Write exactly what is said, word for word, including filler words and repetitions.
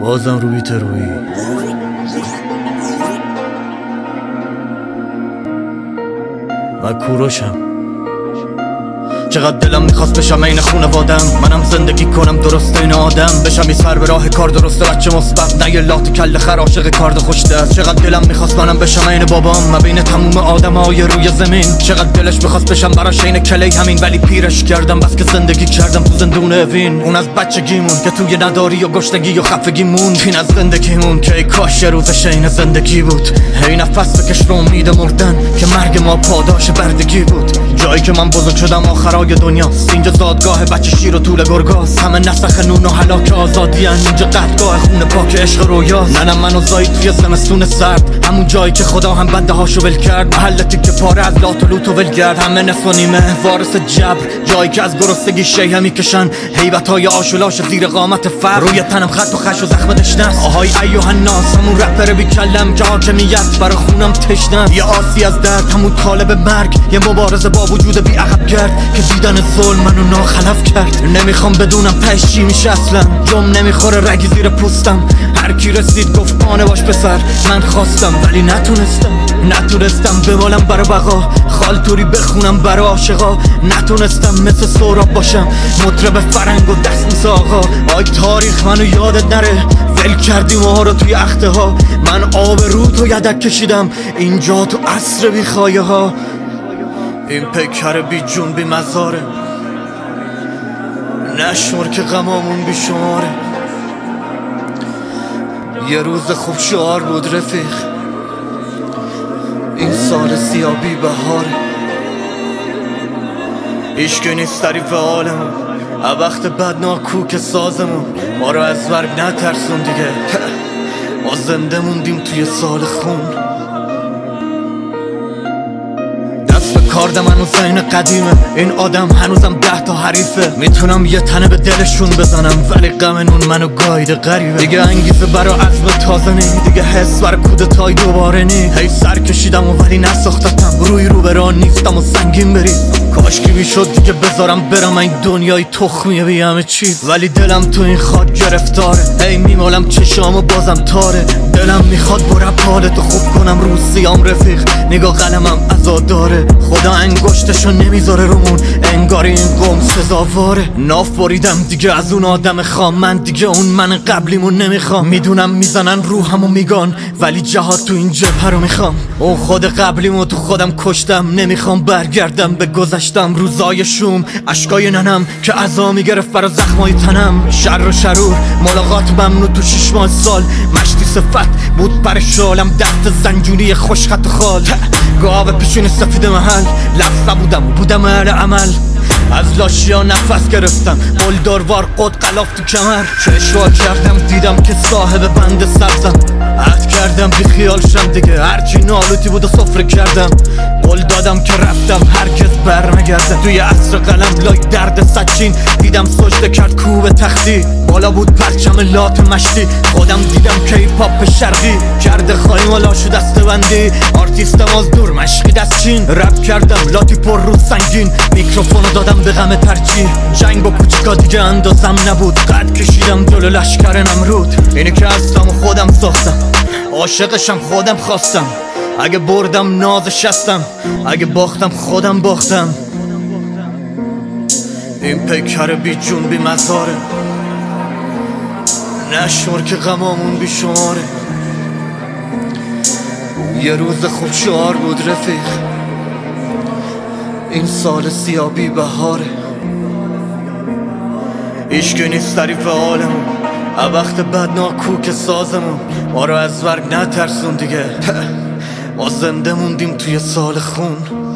بازم رو بیت روی من کوروشم. چقدر دلم میخواست بشم این خونوادم، منم زندگی کنم درست این آدم بشم یه سر به راه کار درسته، بچه مثبت نه یه لات کله خر عاشق کارد خوش دست. چقدر دلم میخواست منم بشم این بابام، من بین تموم آدمای روی زمین. چقدر دلش میخواست بشم براش این کلی همین، ولی پیرش کردم بس که زندگی کردم تو زندون اوین. اون از بچگیمون که توی نداری و گشتگی و خفگیمون، این از زندگیمون که ای کاش روزش این زندگی بود. هی نفس بکش رو امید مردن که مرگ ما پاداش بردگی بود. جایی که من بزرگ شدم آخرای دنیاست، اینجا زادگاه بچه شیر و طول گرگاست. همه نسخ نون و هلاک آزادی هن. اینجا قطعگاه خون پاک عشق رویاست. ننم منو زایید توی زمستون سرد، همون جایی که خدا هم بنده هاشو ول کرد. محلتی که پاره از لات و لوت و ولگرد، همه نصف و نیمه وارث جبر. جایی که از گرسنگی شیه میکشن، هیبتای آشولاش زیر قامت فر. روی تنم خط و خش و زخم دشنست. آهای ایوه الناس، همون رپر بی کلم که حاکمیت برا خونم تشنه. یه آسی از درد، همون طالب مرگ، یه مبارزه با وجود بی عقب گرد که دیدن ظلم منو ناخلف کرد. نمیخوام بدونم پش چی میشه اصلا، جم نمیخوره رگی زیر پوستم. هر کی رسید گفت آنه باش پسر، من خواستم ولی نتونستم. نتونستم بمالم برا بقا، خالتوری بخونم برا عاشقا. نتونستم مثل سهراب باشم مطرب فرنگ و دست مثل آقا. آی تاریخ منو یادت نره، ول کردی ما رو توی اخته ها. من آب رو تو یدک کشیدم اینجا تو عصر بی خایه ها. این پیکر بی جون بی مزاره، نشمر که غمامون بی شماره. یه روز خوب شعار بود رفیق، این سال سیاه بی بهاره. عشق نیست تعریف حالمون، وقت بد ناکوک سازمون. ما رو از مرگ نترسون دیگه، ما زنده موندیم توی سال خون. کاردم هنوز این قدیمه، این آدم هنوزم ده تا حریفه. میتونم یه تنه به دلشون بزنم، ولی غم نون منو گایده غریبه. دیگه انگیزه برا عزم تازه نی، دیگه حس برا کودتای دوباره نی. هی سر کشیدم و ولی نساختتم، روی رو بران نیستم و سنگین بری. کاش که میشد دیگه بذارم برم این دنیای تخمیه بی همه چیز، ولی دلم تو این خاک گرفتاره. هی میمالم چشام و بازم تاره. دلم میخواد با رپ حالتو خوب کنم رو سیام رفیق، نگاه قلمم عزاداره. خدا انگشتشو نمیذاره رومون، انگار این قوم سزاواره. ناف بریدم دیگه از اون آدم خام، من دیگه اون من قبلیمون نمیخوام. میدونم میزنن روحمو میگان، ولی جهاد تو این جبهه رو میخوام. اون خود قبلیمو تو خودم کشتم، نمیخوام برگردم به گذشتم. روزای شوم اشکای ننم که عزا میگرفت برا زخمای تنم. شر و شرور ملاقات ممنوع تو شش ماه سال، مشتی صفت بود پر شالم، دست زنجونی خوشخط و خال. گاو پیشون سفید محل، لفظه بودم و بودم اهل عمل. از لاشیا نفس گرفتم، بلدار وار قد قلاف تو کمر. چشوا کردم دیدم که صاحب بند سبزم. عهد کردم بی خیال شم دیگه، هرچی نالوتی بود و صفر کردم. قول دادم که رفتم هرگز برنگردم. توی عصر قلم لای درد سچین، دیدم سجده کرد کوب تختی. بالا بود پرچم لات مشتی، خودم دیدم که ای پاپ شرقی کرده خواهی مالا شو دست بندی. آرتیستم از دور مشقی دست چین، رپ کردم لاتی پر رو سنگین. میکروفونو دادم به غم ترجیح، جنگ با کوچیکا دیگه اندازم نبود. قد کشیدم جلو لشکر نمرود، اینی که هستم و خودم ساختم، عاشقشم خودم خواستم. اگه بردم نازش هستم، اگه باختم خودم باختم. این پیکر بی جون بی مزاره، نشمر که غمامون بی شماره. یه روز خوب شعار بود رفیق، این سال سیاه بی بهاره. عشق نیست تعریف حالمون، وقت بد ناکوک سازمون. ما رو از مرگ نترسون دیگه، ما زنده موندیم توی سال خون.